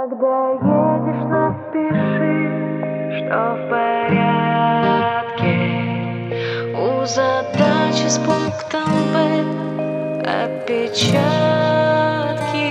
Когда едешь, напиши, что в порядке. У задачи с пунктом Б опечатки.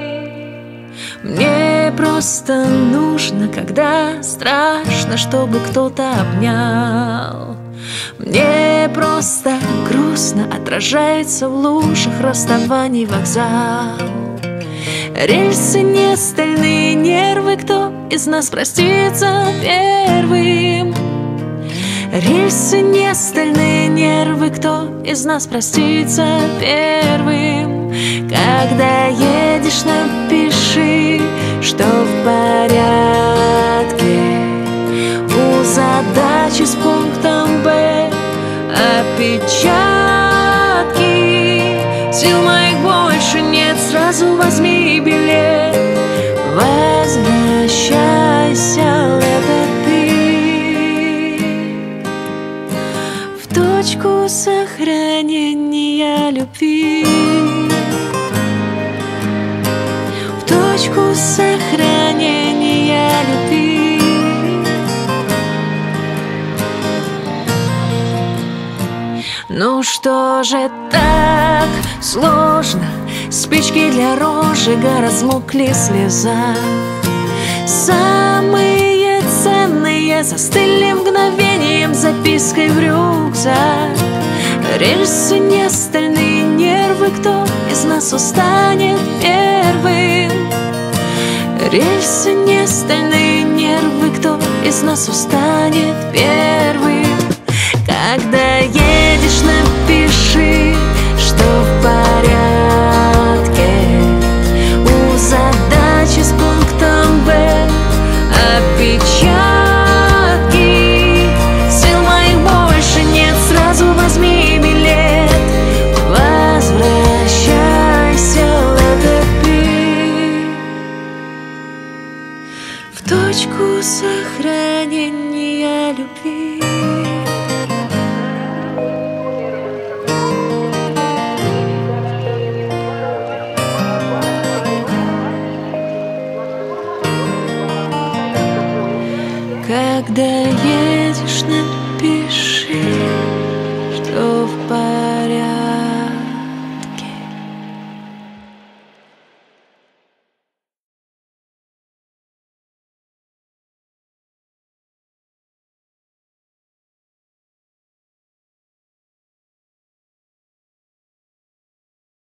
Мне просто нужно, когда страшно, чтобы кто-то обнял. Мне просто грустно, отражается в лужах расставаний вокзал. Рельсы не стальные нервы, кто из нас простится первым? Рельсы не стальные нервы, кто из нас простится первым? Когда едешь, напиши, что в порядке. У задачи с пунктом Б опечатки. Сил моих больше нет, сразу возьми билет. Возвращайся, летопи, в точку сохранения любви, в точку сохранения любви. Ну что же так сложно? Спички для розжига размокли в слезах. Самые ценные застыли мгновением запиской в рюкзак. Рельсы не стальные нервы, кто из нас устанет первым? Рельсы не стальные нервы, кто из нас устанет первым? Когда едешь, напиши, что в порядке. У задачи с пунктом Б опечатки. Сил моих больше нет, сразу возьми билет. Возвращайся, летопи, в точку сохранения любви. Когда едешь, напиши.